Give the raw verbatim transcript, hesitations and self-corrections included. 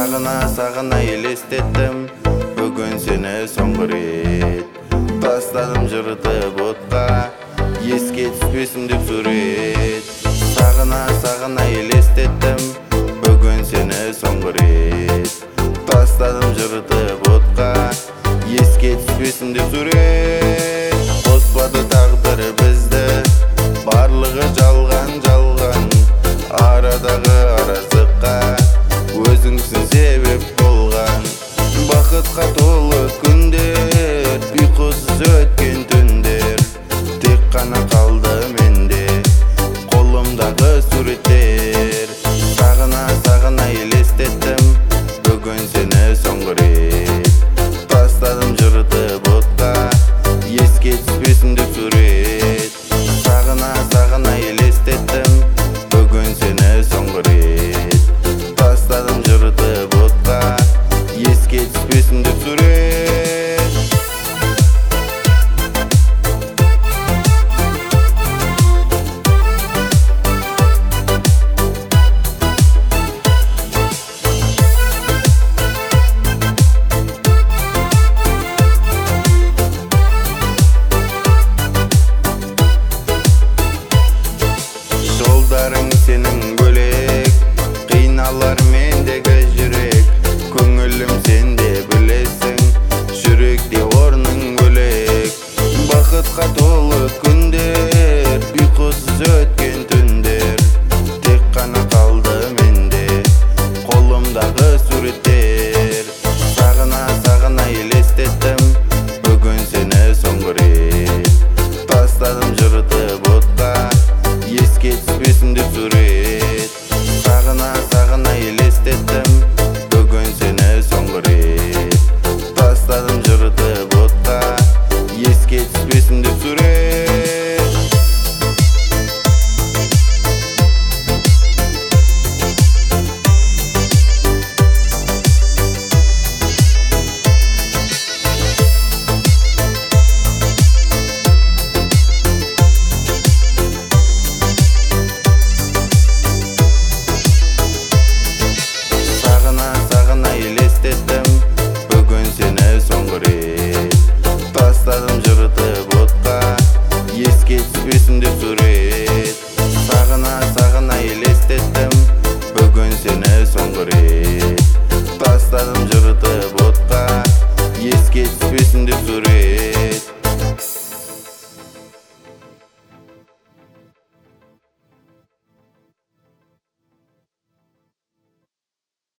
Сағына сағына елестеттім бүгін сені соңғы рет. Тастадым жыртып отқа, еске түспесін деп сурет. Сағына сағына елестеттім бүгін сені соңғы рет. Тастадым жыртып отқа, еске түспесін деп сурет. Қоспады тағдыр бізді, барлығы жалған жалған. Арадағы араздыққа өзіңсің себеп болған. Бақытқа толы күндер, ұйқысыз өткен түндер. Тек қана қалды менде қолымдағы суреттер. Сағына сағына елестеттім бүгін сені соңғы рет. Тастадым жыртып отқа, еске түспесін деп сурет. Сағына сағына елестеттім бүгін сені соңғы рет. Тастадым жыртып отқа, еске түспесін деп сурет. Жолдарың сенің бөлек, қиналар мендегі жүрек. Көңілім сенде білесің, жүректе орның бөлек. Бақытқа толы күндер, ұйқысыз өткен түндер. Тек қана қалды менде қолымдағы суреттер. Сағына сағына елестеттім бүгін сені соңғы рет. Тастадым жыртып отқа, еске түспесін деп сурет. Сағына сағына елестеттім бүгін сені соңғы рет. Тастадым жыртып отқа, еске түспесін деп сурет. Сағына сағына елестеттім бүгін сені соңғы рет. Тастадым жыртып отқа, еске түспесін деп сурет. Сағына сағына елестеттім бүгін сені соңғы рет. Тастадым жыртып отқа, еске түспесін деп сурет.